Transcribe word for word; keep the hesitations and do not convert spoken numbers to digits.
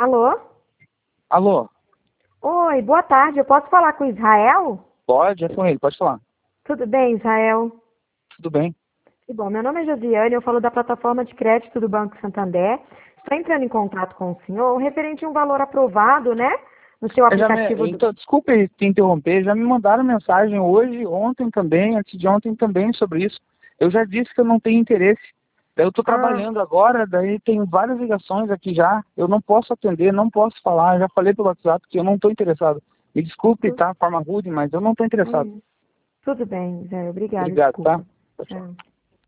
Alô? Alô? Oi, boa tarde. Eu posso falar com o Israel? Pode, é com ele, pode falar. Tudo bem, Israel? Tudo bem. Que bom. Meu nome é Josiane, eu falo da plataforma de crédito do Banco Santander. Estou entrando em contato com o senhor referente a um valor aprovado, né? No seu Eu já aplicativo me, do... então, desculpe te interromper, já me mandaram mensagem hoje, ontem também, antes de ontem também sobre isso. Eu já disse que eu não tenho interesse. Daí eu estou Ah, trabalhando agora, daí tem várias ligações aqui já. Eu não posso atender, não posso falar. Já falei pelo WhatsApp que eu não estou interessado. Me desculpe, tu... tá? Forma rude, mas eu não estou interessado. hum, tudo bem, Israel. Obrigada, Obrigado, tá? desculpa. Tchau, tchau. Tchau.